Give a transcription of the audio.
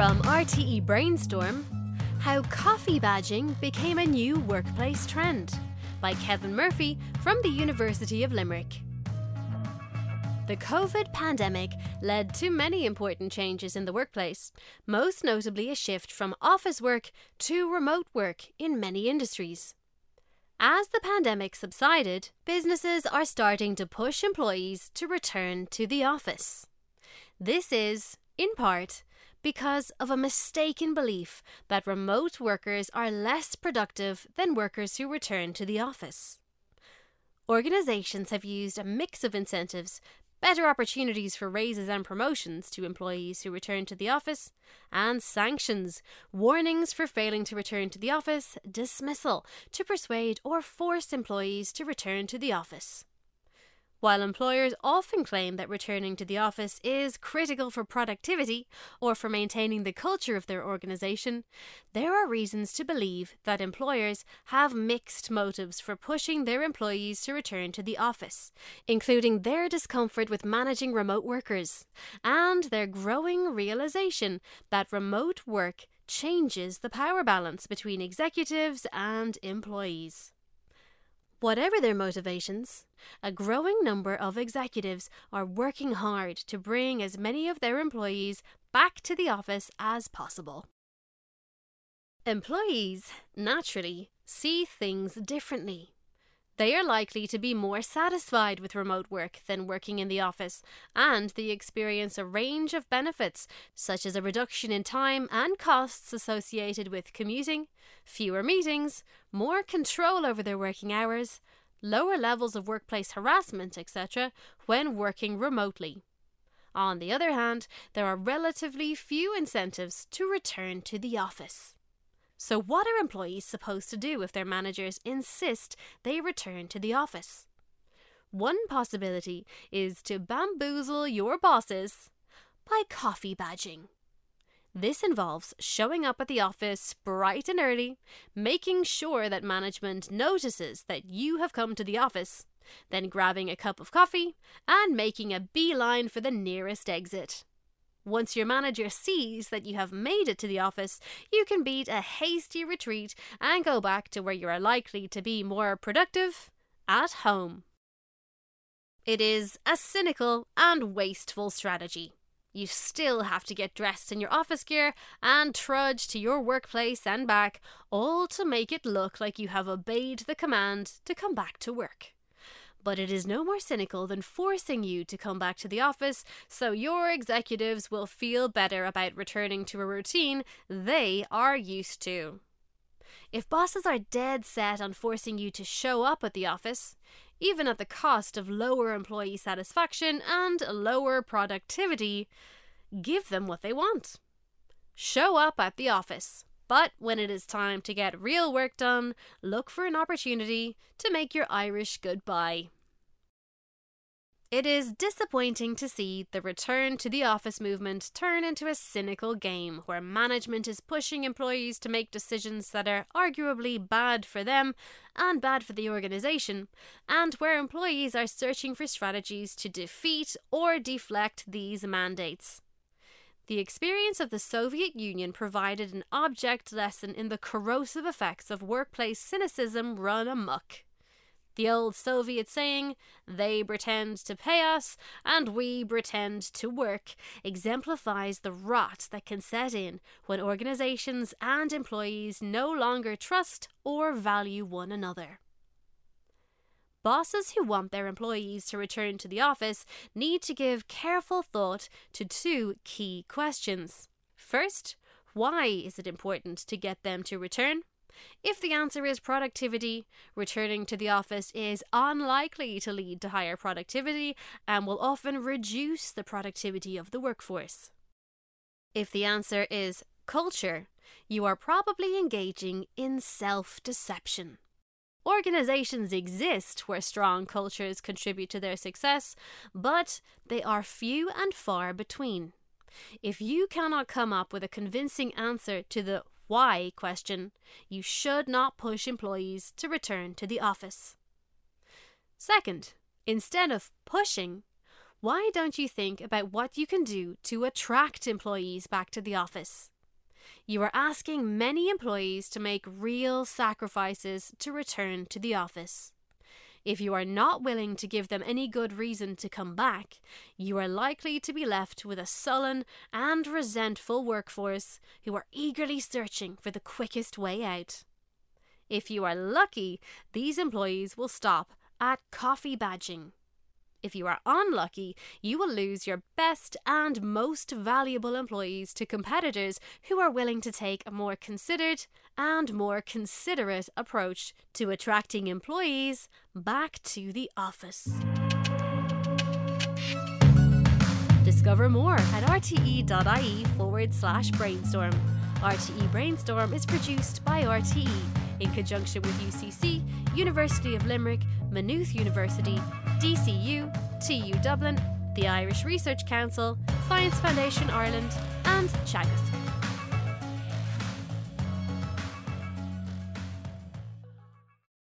From RTE Brainstorm, How Coffee Badging Became a New Workplace Trend by Kevin Murphy from the University of Limerick. The COVID pandemic led to many important changes in the workplace, most notably a shift from office work to remote work in many industries. As the pandemic subsided, businesses are starting to push employees to return to the office. This is, in part, because of a mistaken belief that remote workers are less productive than workers who return to the office. Organizations have used a mix of incentives, better opportunities for raises and promotions to employees who return to the office, and sanctions, warnings for failing to return to the office, dismissal, to persuade or force employees to return to the office. While employers often claim that returning to the office is critical for productivity or for maintaining the culture of their organization, there are reasons to believe that employers have mixed motives for pushing their employees to return to the office, including their discomfort with managing remote workers and their growing realization that remote work changes the power balance between executives and employees. Whatever their motivations, a growing number of executives are working hard to bring as many of their employees back to the office as possible. Employees, naturally, see things differently. They are likely to be more satisfied with remote work than working in the office, and they experience a range of benefits, such as a reduction in time and costs associated with commuting, fewer meetings, more control over their working hours, lower levels of workplace harassment, etc., when working remotely. On the other hand, there are relatively few incentives to return to the office. So what are employees supposed to do if their managers insist they return to the office? One possibility is to bamboozle your bosses by coffee badging. This involves showing up at the office bright and early, making sure that management notices that you have come to the office, then grabbing a cup of coffee and making a beeline for the nearest exit. Once your manager sees that you have made it to the office, you can beat a hasty retreat and go back to where you are likely to be more productive, at home. It is a cynical and wasteful strategy. You still have to get dressed in your office gear and trudge to your workplace and back, all to make it look like you have obeyed the command to come back to work. But it is no more cynical than forcing you to come back to the office so your executives will feel better about returning to a routine they are used to. If bosses are dead set on forcing you to show up at the office, even at the cost of lower employee satisfaction and lower productivity, give them what they want. Show up at the office. But when it is time to get real work done, look for an opportunity to make your Irish goodbye. It is disappointing to see the return to the office movement turn into a cynical game where management is pushing employees to make decisions that are arguably bad for them and bad for the organisation, and where employees are searching for strategies to defeat or deflect these mandates. The experience of the Soviet Union provided an object lesson in the corrosive effects of workplace cynicism run amok. The old Soviet saying, "They pretend to pay us and we pretend to work," exemplifies the rot that can set in when organizations and employees no longer trust or value one another. Bosses who want their employees to return to the office need to give careful thought to two key questions. First, why is it important to get them to return? If the answer is productivity, returning to the office is unlikely to lead to higher productivity and will often reduce the productivity of the workforce. If the answer is culture, you are probably engaging in self-deception. Organizations exist where strong cultures contribute to their success, but they are few and far between. If you cannot come up with a convincing answer to the why question, you should not push employees to return to the office. Second, instead of pushing, why don't you think about what you can do to attract employees back to the office? You are asking many employees to make real sacrifices to return to the office. If you are not willing to give them any good reason to come back, you are likely to be left with a sullen and resentful workforce who are eagerly searching for the quickest way out. If you are lucky, these employees will stop at coffee badging. If you are unlucky, you will lose your best and most valuable employees to competitors who are willing to take a more considered and more considerate approach to attracting employees back to the office. Discover more at rte.ie/brainstorm. RTE Brainstorm is produced by RTE in conjunction with UCC, University of Limerick, Maynooth University, DCU, TU Dublin, the Irish Research Council, Science Foundation Ireland and Teagasc.